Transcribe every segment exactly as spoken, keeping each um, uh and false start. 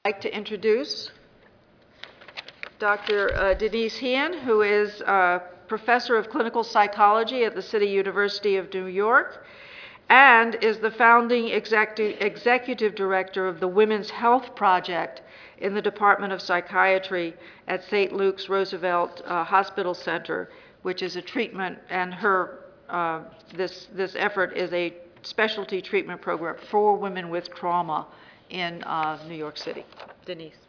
I'd like to introduce Doctor Uh, Denise Heehan, who is uh, Professor of Clinical Psychology at the City University of New York and is the founding executive, executive director of the Women's Health Project in the Department of Psychiatry at Saint Luke's Roosevelt uh, Hospital Center, which is a treatment, and her, uh, this, this effort is a specialty treatment program for women with trauma in uh, New York City. Denise.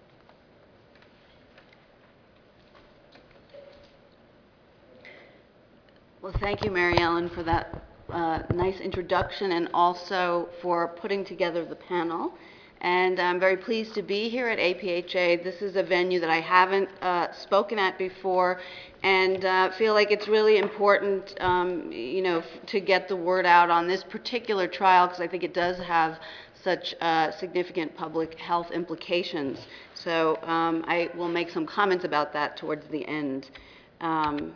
Well, thank you, Mary Ellen, for that uh, nice introduction and also for putting together the panel. And I'm very pleased to be here at A P H A. This is a venue that I haven't uh, spoken at before, and uh, feel like it's really important, um, you know, f to get the word out on this particular trial, because I think it does have such uh, significant public health implications. So um, I will make some comments about that towards the end. Um,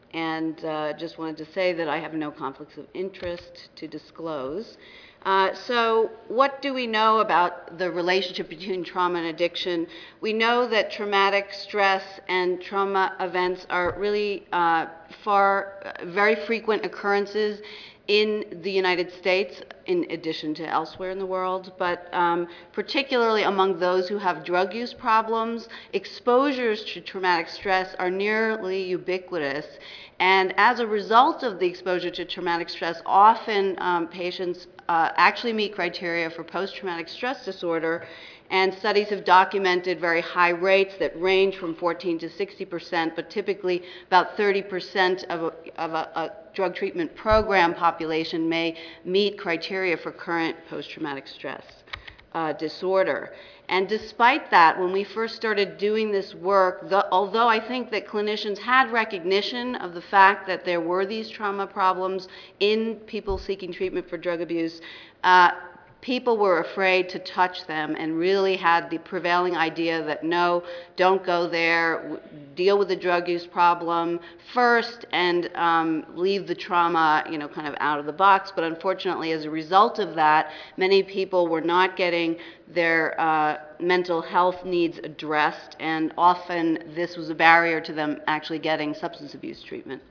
and uh, just wanted to say that I have no conflicts of interest to disclose. Uh, so what do we know about the relationship between trauma and addiction? We know that traumatic stress and trauma events are really uh, far, uh, very frequent occurrences in the United States, in addition to elsewhere in the world, but um, particularly among those who have drug use problems, exposures to traumatic stress are nearly ubiquitous. And as a result of the exposure to traumatic stress, often um, patients uh, actually meet criteria for post-traumatic stress disorder, and studies have documented very high rates that range from fourteen to sixty percent, but typically about thirty percent of, a, of a, a drug treatment program population may meet criteria for current post-traumatic stress uh, disorder. And despite that, when we first started doing this work, the, although I think that clinicians had recognition of the fact that there were these trauma problems in people seeking treatment for drug abuse, uh, people were afraid to touch them and really had the prevailing idea that no, don't go there, deal with the drug use problem first and um, leave the trauma, you know, kind of out of the box. But unfortunately, as a result of that, many people were not getting their uh, mental health needs addressed, and often this was a barrier to them actually getting substance abuse treatment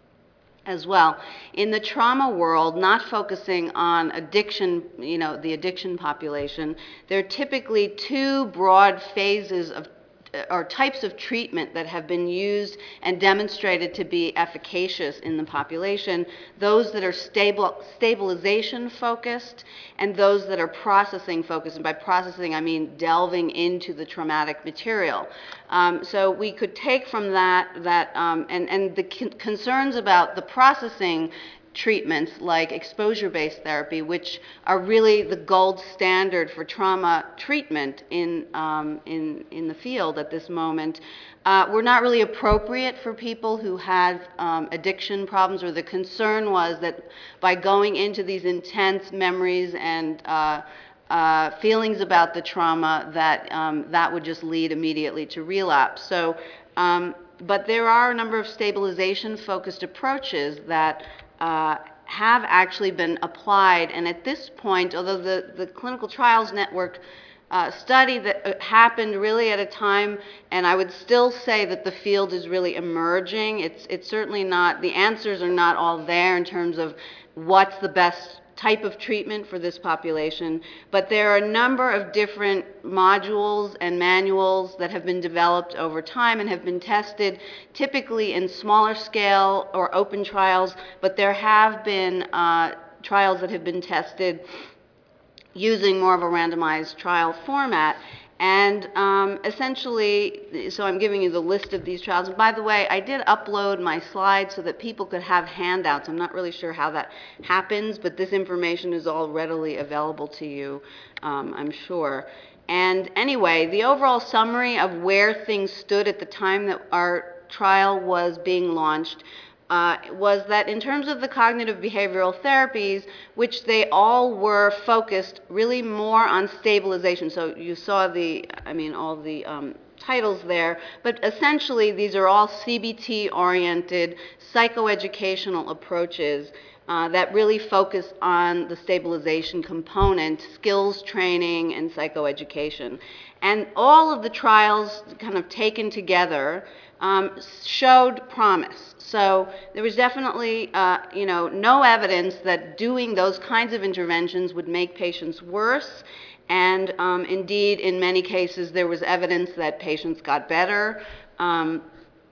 as well. In the trauma world, not focusing on addiction, you know, the addiction population, there are typically two broad phases of or types of treatment that have been used and demonstrated to be efficacious in the population, those that are stable, stabilization focused, and those that are processing focused. And by processing, I mean delving into the traumatic material. Um, so we could take from that, that um, and, and the con concerns about the processing treatments like exposure-based therapy, which are really the gold standard for trauma treatment in, um, in, in the field at this moment, uh, were not really appropriate for people who had um, addiction problems, or the concern was that by going into these intense memories and uh, uh, feelings about the trauma, that um, that would just lead immediately to relapse. So, um, but there are a number of stabilization-focused approaches that Uh, have actually been applied, and at this point, although the, the Clinical Trials Network uh, study that uh, happened really at a time, and I would still say that the field is really emerging. It's, it's certainly not, the answers are not all there in terms of what's the best type of treatment for this population, but there are a number of different modules and manuals that have been developed over time and have been tested, typically in smaller scale or open trials, but there have been uh, trials that have been tested using more of a randomized trial format. And um, essentially, so I'm giving you the list of these trials. And by the way, I did upload my slides so that people could have handouts. I'm not really sure how that happens, but this information is all readily available to you, um, I'm sure. And anyway, the overall summary of where things stood at the time that our trial was being launched, uh, was that in terms of the cognitive behavioral therapies, which they all were focused really more on stabilization. So you saw the, I mean, all the um, titles there, but essentially these are all C B T-oriented psychoeducational approaches uh, that really focus on the stabilization component, skills training, and psychoeducation. And all of the trials kind of taken together um, showed promise. So there was definitely, uh, you know, no evidence that doing those kinds of interventions would make patients worse. And um, indeed, in many cases, there was evidence that patients got better. Um,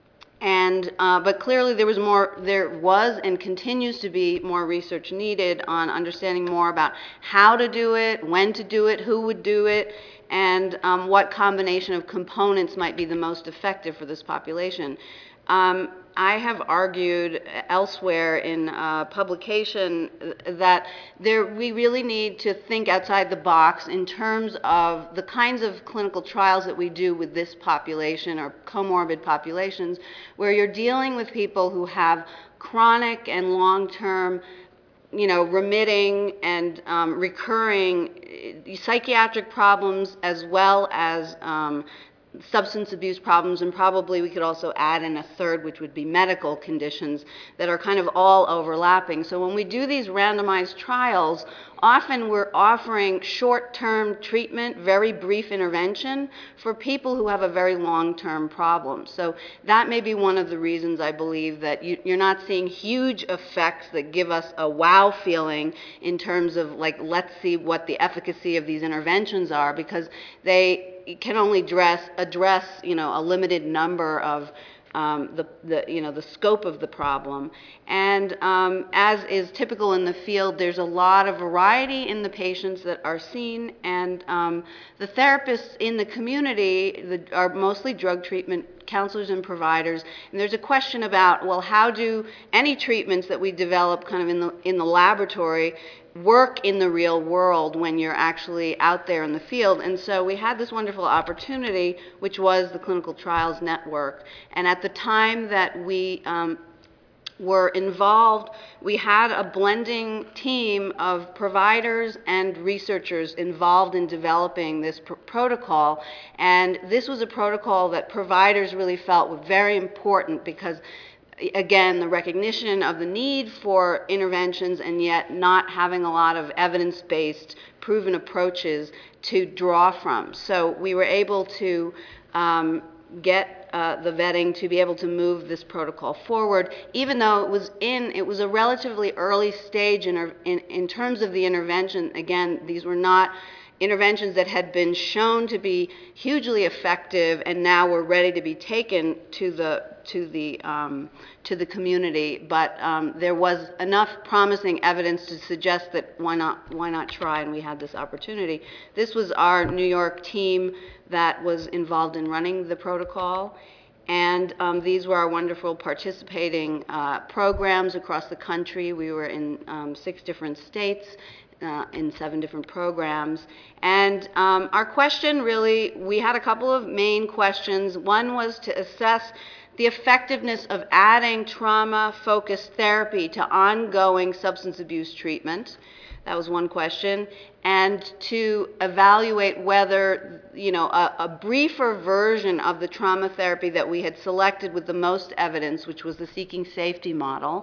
and uh, but clearly, there was more. There was and continues to be more research needed on understanding more about how to do it, when to do it, who would do it, and um, what combination of components might be the most effective for this population. Um, I have argued elsewhere in uh, publication that there, we really need to think outside the box in terms of the kinds of clinical trials that we do with this population or comorbid populations, where you're dealing with people who have chronic and long-term, you know, remitting and um, recurring psychiatric problems, as well as um, substance abuse problems, and probably we could also add in a third, which would be medical conditions that are kind of all overlapping. So when we do these randomized trials, often we're offering short-term treatment, very brief intervention for people who have a very long-term problem. So that may be one of the reasons I believe that you, you're not seeing huge effects that give us a wow feeling in terms of, like, let's see what the efficacy of these interventions are, because they can only address, address, you know, a limited number of um, the, the, you know, the scope of the problem. And um, as is typical in the field, there's a lot of variety in the patients that are seen, and um, the therapists in the community the, are mostly drug treatment counselors and providers. And there's a question about, well, how do any treatments that we develop kind of in the, in the laboratory work in the real world when you're actually out there in the field? And so we had this wonderful opportunity, which was the Clinical Trials Network. And at the time that we um, were involved, we had a blending team of providers and researchers involved in developing this pr protocol. And this was a protocol that providers really felt was very important because, again, the recognition of the need for interventions and yet not having a lot of evidence-based proven approaches to draw from. So we were able to um, get uh, the vetting to be able to move this protocol forward, even though it was in, it was a relatively early stage in, in, in terms of the intervention. Again, these were not interventions that had been shown to be hugely effective and now were ready to be taken to the to the um, to the community, but um, there was enough promising evidence to suggest that why not why not try, and we had this opportunity. This was our New York team that was involved in running the protocol, and um, these were our wonderful participating uh, programs across the country. We were in um, six different states. Uh, in seven different programs. And um, our question really, we had a couple of main questions. One was to assess the effectiveness of adding trauma-focused therapy to ongoing substance abuse treatment. That was one question. And to evaluate whether, you know, a, a briefer version of the trauma therapy that we had selected with the most evidence, which was the Seeking Safety model,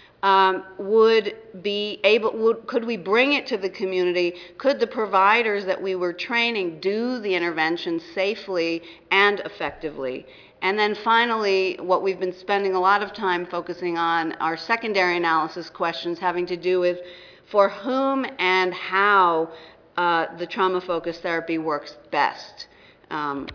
Um, would be able, would, could we bring it to the community? Could the providers that we were training do the intervention safely and effectively? And then finally, what we've been spending a lot of time focusing on are secondary analysis questions having to do with for whom and how uh, the trauma-focused therapy works best. Um,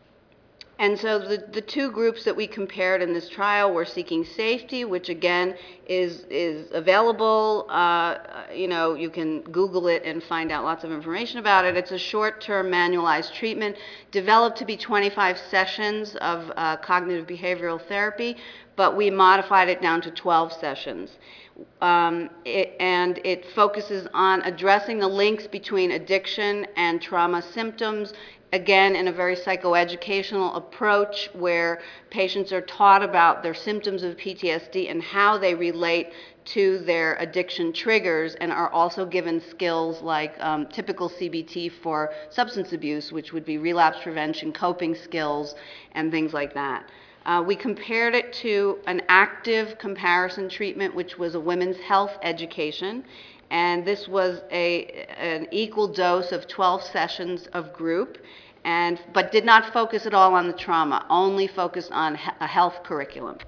And so the, the two groups that we compared in this trial were Seeking Safety, which again is, is available. Uh, you know, you can Google it and find out lots of information about it. It's a short-term manualized treatment developed to be twenty-five sessions of uh, cognitive behavioral therapy, but we modified it down to twelve sessions. Um, it, and it focuses on addressing the links between addiction and trauma symptoms again, in a very psychoeducational approach where patients are taught about their symptoms of P T S D and how they relate to their addiction triggers, and are also given skills like um, typical C B T for substance abuse, which would be relapse prevention, coping skills, and things like that. Uh, we compared it to an active comparison treatment, which was a women's health education. And this was a, an equal dose of twelve sessions of group, and, but did not focus at all on the trauma, only focused on he a health curriculum.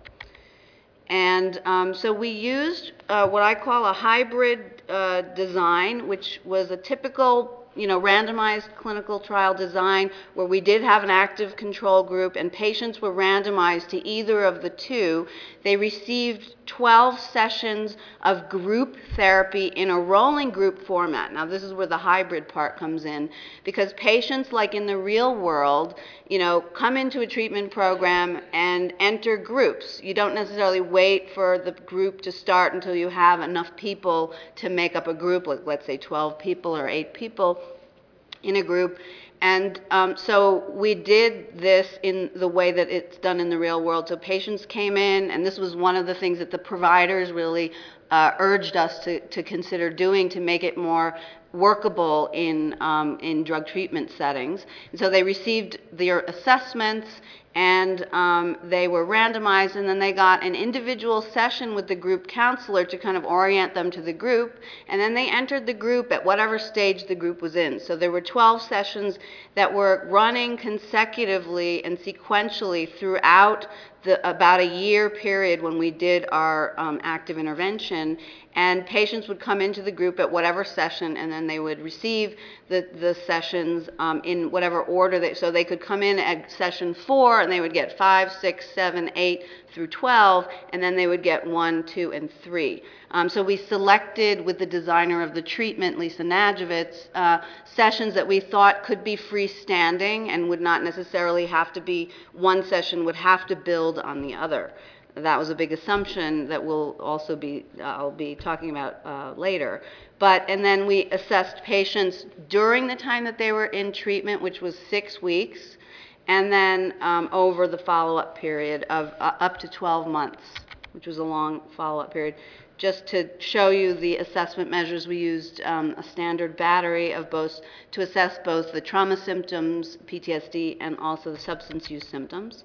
And um, so we used uh, what I call a hybrid uh, design, which was a typical you know, randomized clinical trial design where we did have an active control group and patients were randomized to either of the two. They received twelve sessions of group therapy in a rolling group format. Now this is where the hybrid part comes in, because patients, like in the real world, you know, come into a treatment program and enter groups. You don't necessarily wait for the group to start until you have enough people to make up a group, like let's say twelve people or eight people in a group. And um, so we did this in the way that it's done in the real world. So patients came in, and this was one of the things that the providers really uh, urged us to, to consider doing to make it more workable in, um, in drug treatment settings. And so they received their assessments, and um, they were randomized, and then they got an individual session with the group counselor to kind of orient them to the group, and then they entered the group at whatever stage the group was in. So there were twelve sessions that were running consecutively and sequentially throughout the, about a year period when we did our um, active intervention, and patients would come into the group at whatever session, and then they would receive the, the sessions um, in whatever order. They, so they could come in at session four, and they would get five, six, seven, eight through twelve, and then they would get one, two, and three. Um, so we selected, with the designer of the treatment, Lisa Najovitz, uh, sessions that we thought could be freestanding and would not necessarily have to be, one session would have to build on the other. That was a big assumption that we'll also be, uh, I'll be talking about uh, later. But, and then we assessed patients during the time that they were in treatment, which was six weeks, and then um, over the follow-up period of uh, up to twelve months, which was a long follow-up period. Just to show you the assessment measures, we used um, a standard battery of both to assess both the trauma symptoms, P T S D, and also the substance use symptoms.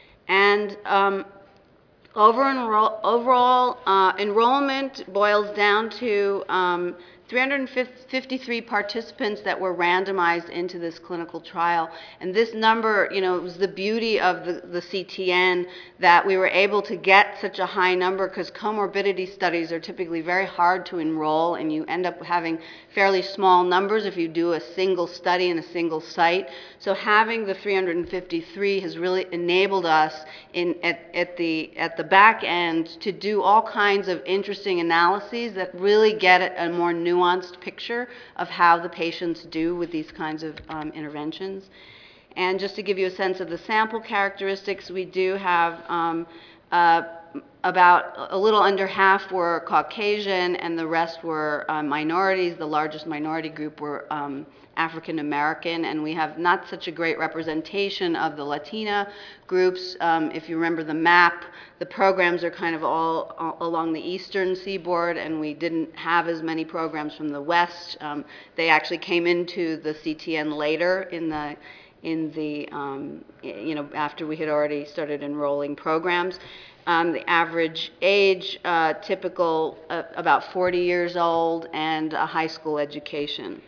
And um, over enroll, overall uh, enrollment boils down to um, three hundred fifty-three participants that were randomized into this clinical trial. And this number, you know, it was the beauty of the, the C T N that we were able to get such a high number, because comorbidity studies are typically very hard to enroll, and you end up having fairly small numbers if you do a single study in a single site. So having the three hundred fifty-three has really enabled us in, at, at, the, at the back end to do all kinds of interesting analyses that really get at a more nuanced nuanced picture of how the patients do with these kinds of um, interventions. And just to give you a sense of the sample characteristics, we do have um, uh, about a little under half were Caucasian, and the rest were uh, minorities. The largest minority group were um, African American, and we have not such a great representation of the Latina groups. Um, if you remember the map, the programs are kind of all, all along the eastern seaboard, and we didn't have as many programs from the west. Um, they actually came into the C T N later in the in the um, you know, after we had already started enrolling programs. Um, the average age, uh, typical, uh, about forty years old, and a high school education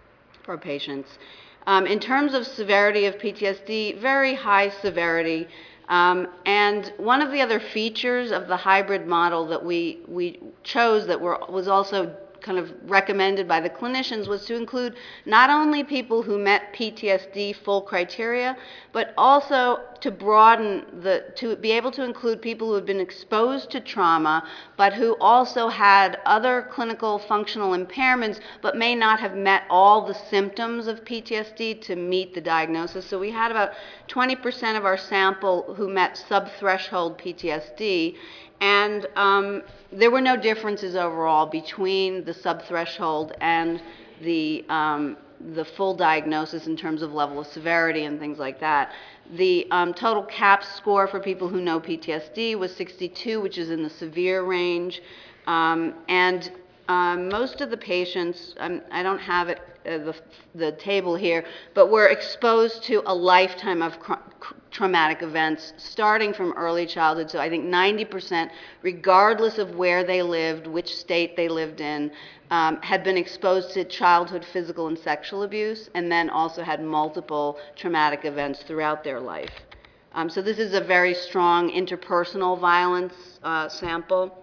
for patients. Um, in terms of severity of P T S D, very high severity. Um, and one of the other features of the hybrid model that we, we chose that were, was also kind of recommended by the clinicians was to include not only people who met P T S D full criteria, but also to broaden the, to be able to include people who have been exposed to trauma, but who also had other clinical functional impairments, but may not have met all the symptoms of P T S D to meet the diagnosis. So we had about twenty percent of our sample who met sub-threshold P T S D, and um, there were no differences overall between the sub-threshold and the, um, the full diagnosis in terms of level of severity and things like that. The um, total CAPS score for people who know P T S D was sixty-two, which is in the severe range. Um, and um, most of the patients, um, I don't have it, uh, the, the table here, but were exposed to a lifetime of traumatic events starting from early childhood. So I think ninety percent, regardless of where they lived, which state they lived in, um, had been exposed to childhood physical and sexual abuse, and then also had multiple traumatic events throughout their life. Um, so this is a very strong interpersonal violence uh, sample,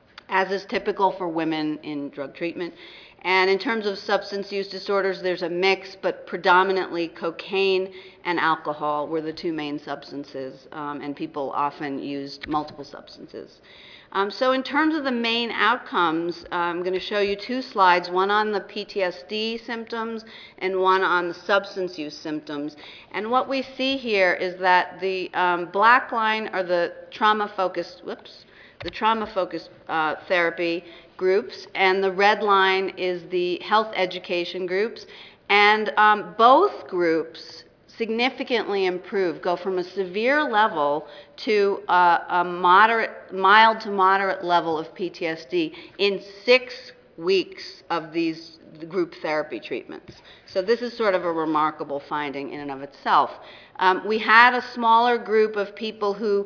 as is typical for women in drug treatment. And in terms of substance use disorders, there's a mix, but predominantly cocaine and alcohol were the two main substances, um, and people often used multiple substances. Um, so in terms of the main outcomes, uh, I'm going to show you two slides, one on the P T S D symptoms and one on the substance use symptoms. And what we see here is that the um, black line are the trauma-focused, whoops, the trauma-focused uh, therapy groups, and the red line is the health education groups. And um, both groups significantly improve, go from a severe level to a, a moderate, mild to moderate level of P T S D in six weeks of these group therapy treatments. So this is sort of a remarkable finding in and of itself. Um, we had a smaller group of people who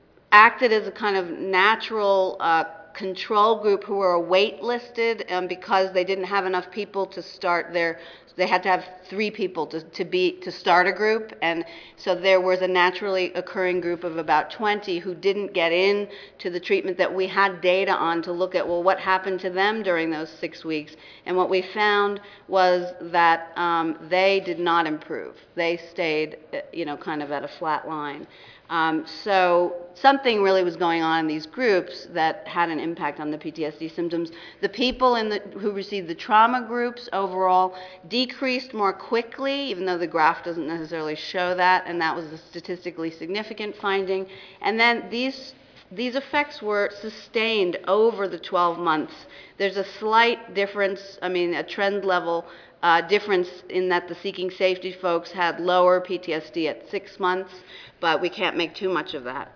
acted as a kind of natural uh, control group who were wait-listed um, because they didn't have enough people to start their, they had to have three people to, to be, to start a group, and so there was a naturally occurring group of about twenty who didn't get in to the treatment that we had data on to look at, well, what happened to them during those six weeks, and what we found was that um, they did not improve. They stayed, you know, kind of at a flat line. Um, so something really was going on in these groups that had an impact on the P T S D symptoms. The people in the, who received the trauma groups overall decreased more quickly, even though the graph doesn't necessarily show that, and that was a statistically significant finding. And then these These effects were sustained over the twelve months. There's a slight difference, I mean, a trend level uh, difference in that the Seeking Safety folks had lower P T S D at six months, but we can't make too much of that.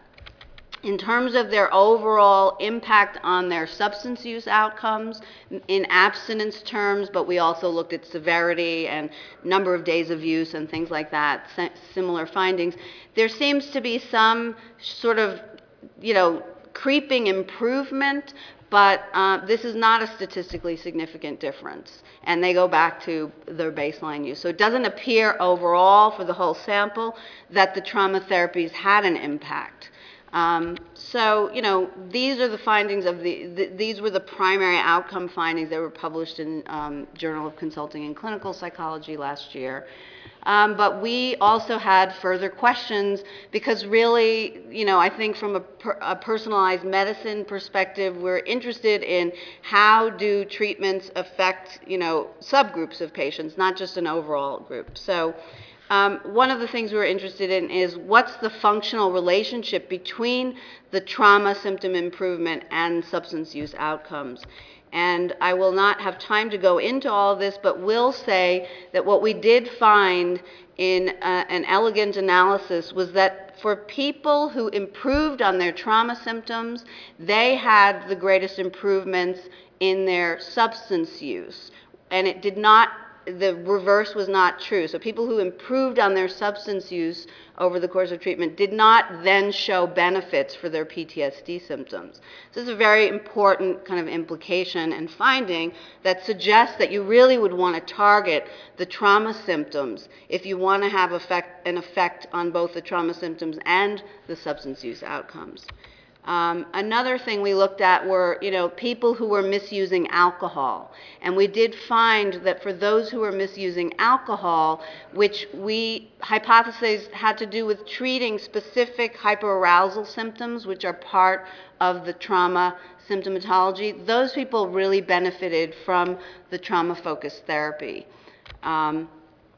In terms of their overall impact on their substance use outcomes, in abstinence terms, but we also looked at severity and number of days of use and things like that, similar findings, there seems to be some sort of, you know, creeping improvement, but uh, this is not a statistically significant difference, and they go back to their baseline use. So it doesn't appear overall for the whole sample that the trauma therapies had an impact. Um, so, you know, these are the findings of the, the, these were the primary outcome findings that were published in um, Journal of Consulting and Clinical Psychology last year. Um, but we also had further questions because really, you know, I think from a, per, a personalized medicine perspective, we're interested in how do treatments affect, you know, subgroups of patients, not just an overall group. So um, one of the things we're interested in is what's the functional relationship between the trauma symptom improvement and substance use outcomes. And I will not have time to go into all of this, but will say that what we did find in uh, an elegant analysis was that for people who improved on their trauma symptoms, they had the greatest improvements in their substance use. And it did not, the reverse was not true. So people who improved on their substance use over the course of treatment did not then show benefits for their P T S D symptoms. So this is a very important kind of implication and finding that suggests that you really would want to target the trauma symptoms if you want to have effect, an effect on both the trauma symptoms and the substance use outcomes. Um, another thing we looked at were, you know, people who were misusing alcohol. And we did find that for those who were misusing alcohol, which we hypothesized had to do with treating specific hyperarousal symptoms, which are part of the trauma symptomatology, those people really benefited from the trauma-focused therapy. Um,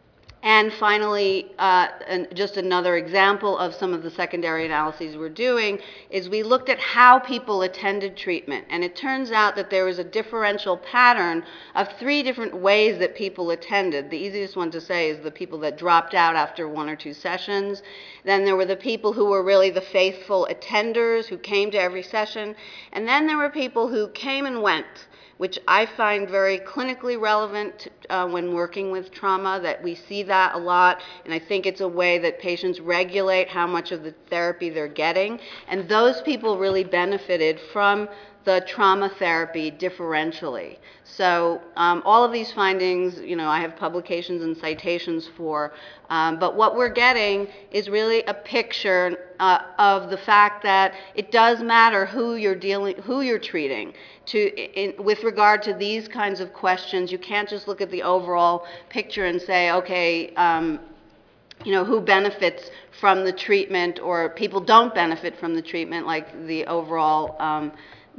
And finally, uh, and just another example of some of the secondary analyses we're doing is we looked at how people attended treatment. And it turns out that there was a differential pattern of three different ways that people attended. The easiest one to say is the people that dropped out after one or two sessions. Then there were the people who were really the faithful attenders who came to every session. And then there were people who came and went, which I find very clinically relevant uh, when working with trauma, that we see that a lot, and I think it's a way that patients regulate how much of the therapy they're getting, and those people really benefited from the trauma therapy differentially. So um, all of these findings, you know, I have publications and citations for, um, but what we're getting is really a picture uh, of the fact that it does matter who you're dealing, who you're treating. To, in, with regard to these kinds of questions, you can't just look at the overall picture and say, okay, um, you know, who benefits from the treatment, or people don't benefit from the treatment, like the overall um,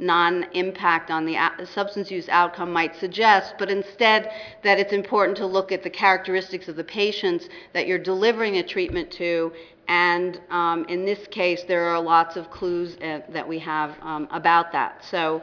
non-impact on the substance use outcome might suggest, but instead that it's important to look at the characteristics of the patients that you're delivering a treatment to. And um, in this case, there are lots of clues uh, that we have um, about that. So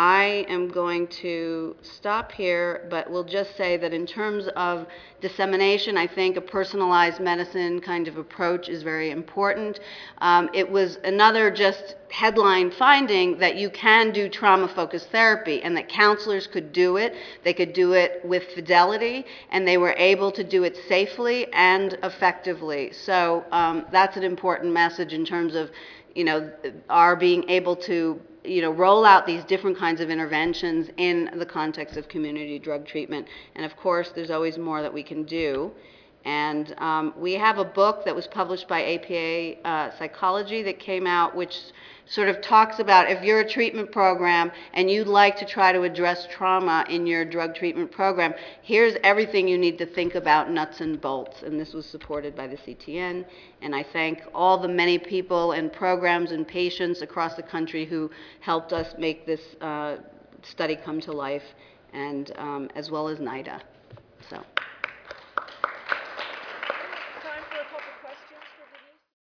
I am going to stop here, but we'll just say that in terms of dissemination, I think a personalized medicine kind of approach is very important. Um, it was another just headline finding that you can do trauma-focused therapy and that counselors could do it. They could do it with fidelity, and they were able to do it safely and effectively. So um, that's an important message in terms of, you know, our being able to you know, roll out these different kinds of interventions in the context of community drug treatment. And of course, there's always more that we can do. And um, we have a book that was published by A P A uh, Psychology that came out, which sort of talks about if you're a treatment program and you'd like to try to address trauma in your drug treatment program, here's everything you need to think about, nuts and bolts. And this was supported by the C T N. And I thank all the many people and programs and patients across the country who helped us make this uh, study come to life, and um, as well as NIDA. So.